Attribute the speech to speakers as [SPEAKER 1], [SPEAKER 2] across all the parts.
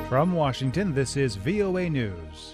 [SPEAKER 1] From Washington, this is VOA News.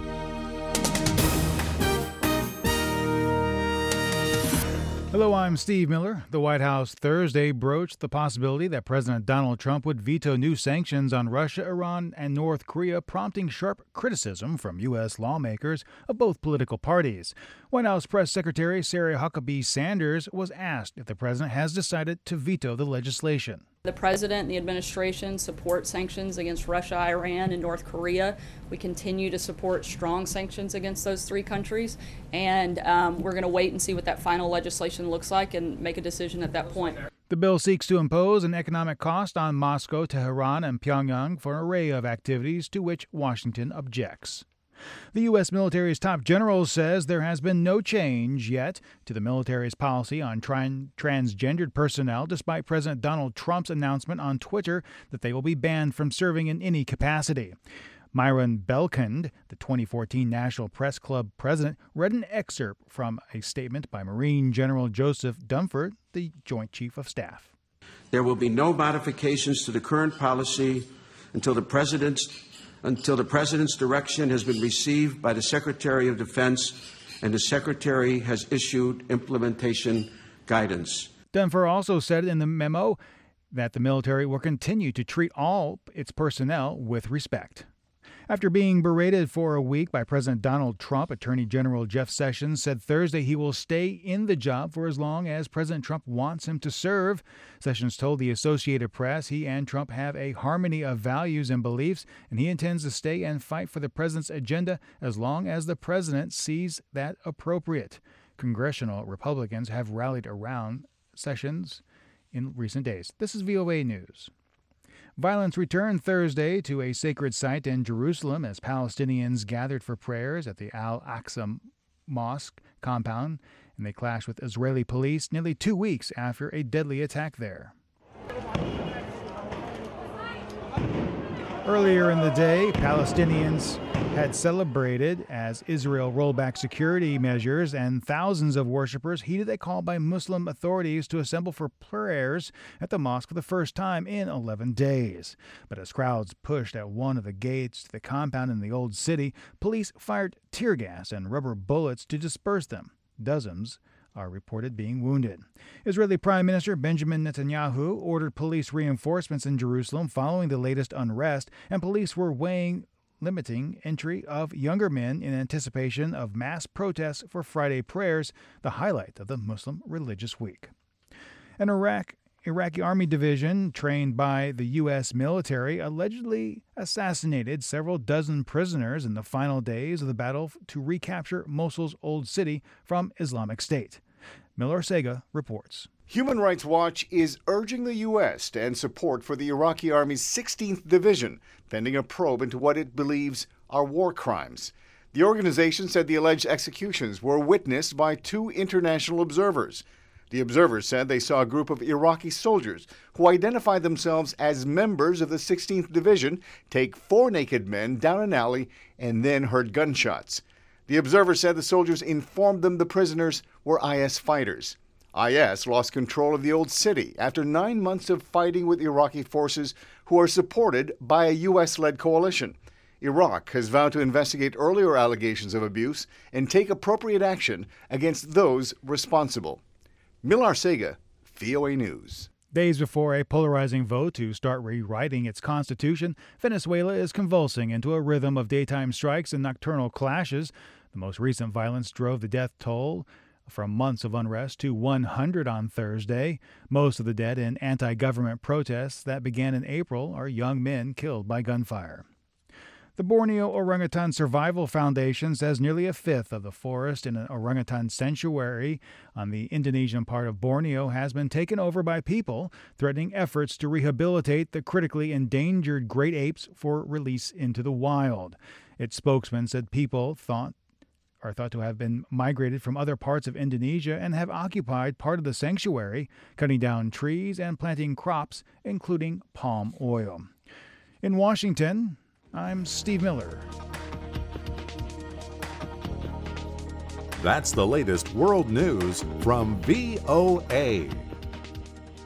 [SPEAKER 1] Hello, I'm Steve Miller. The White House Thursday broached the possibility that President Donald Trump would veto new sanctions on Russia, Iran, and North Korea, prompting sharp criticism from U.S. lawmakers of both political parties. White House Press Secretary Sarah Huckabee Sanders was asked if the president has decided to veto the legislation.
[SPEAKER 2] The president and the administration support sanctions against Russia, Iran, and North Korea. We continue to support strong sanctions against those three countries, and we're going to wait and see what that final legislation looks like and make a decision at that point.
[SPEAKER 1] The bill seeks to impose an economic cost on Moscow, Tehran, and Pyongyang for an array of activities to which Washington objects. The U.S. military's top general says there has been no change yet to the military's policy on transgendered personnel, despite President Donald Trump's announcement on Twitter that they will be banned from serving in any capacity. Myron Belkind, the 2014 National Press Club president, read an excerpt from a statement by Marine General Joseph Dunford, the Joint Chief of Staff.
[SPEAKER 3] There will be no modifications to the current policy until the President's direction has been received by the Secretary of Defense and the Secretary has issued implementation guidance.
[SPEAKER 1] Dunford also said in the memo that the military will continue to treat all its personnel with respect. After being berated for a week by President Donald Trump, Attorney General Jeff Sessions said Thursday he will stay in the job for as long as President Trump wants him to serve. Sessions told the Associated Press he and Trump have a harmony of values and beliefs, and he intends to stay and fight for the president's agenda as long as the president sees that appropriate. Congressional Republicans have rallied around Sessions in recent days. This is VOA News. Violence returned Thursday to a sacred site in Jerusalem as Palestinians gathered for prayers at the Al-Aqsa Mosque compound, and they clashed with Israeli police nearly 2 weeks after a deadly attack there. Earlier in the day, Palestinians had celebrated as Israel rolled back security measures, and thousands of worshipers heeded a call by Muslim authorities to assemble for prayers at the mosque for the first time in 11 days. But as crowds pushed at one of the gates to the compound in the Old City, police fired tear gas and rubber bullets to disperse them. Dozens are reported being wounded. Israeli Prime Minister Benjamin Netanyahu ordered police reinforcements in Jerusalem following the latest unrest, and police were limiting entry of younger men in anticipation of mass protests for Friday prayers, the highlight of the Muslim religious week. An Iraqi army division trained by the U.S. military allegedly assassinated several dozen prisoners in the final days of the battle to recapture Mosul's Old City from Islamic State. Miller Sega reports.
[SPEAKER 4] Human Rights Watch is urging the U.S. to end support for the Iraqi Army's 16th Division, pending a probe into what it believes are war crimes. The organization said the alleged executions were witnessed by 2 international observers. The observers said they saw a group of Iraqi soldiers who identified themselves as members of the 16th Division take 4 naked men down an alley and then heard gunshots. The observers said the soldiers informed them the prisoners were IS fighters. IS lost control of the Old City after 9 months of fighting with Iraqi forces who are supported by a U.S.-led coalition. Iraq has vowed to investigate earlier allegations of abuse and take appropriate action against those responsible. Milar Sega, VOA News.
[SPEAKER 1] Days before a polarizing vote to start rewriting its constitution, Venezuela is convulsing into a rhythm of daytime strikes and nocturnal clashes. The most recent violence drove the death toll from months of unrest to 100 on Thursday. Most of the dead in anti-government protests that began in April are young men killed by gunfire. The Borneo Orangutan Survival Foundation says nearly a fifth of the forest in an orangutan sanctuary on the Indonesian part of Borneo has been taken over by people, threatening efforts to rehabilitate the critically endangered great apes for release into the wild. Its spokesman said people are thought to have been migrated from other parts of Indonesia and have occupied part of the sanctuary, cutting down trees and planting crops, including palm oil. In Washington, I'm Steve Miller.
[SPEAKER 5] That's the latest world news from VOA.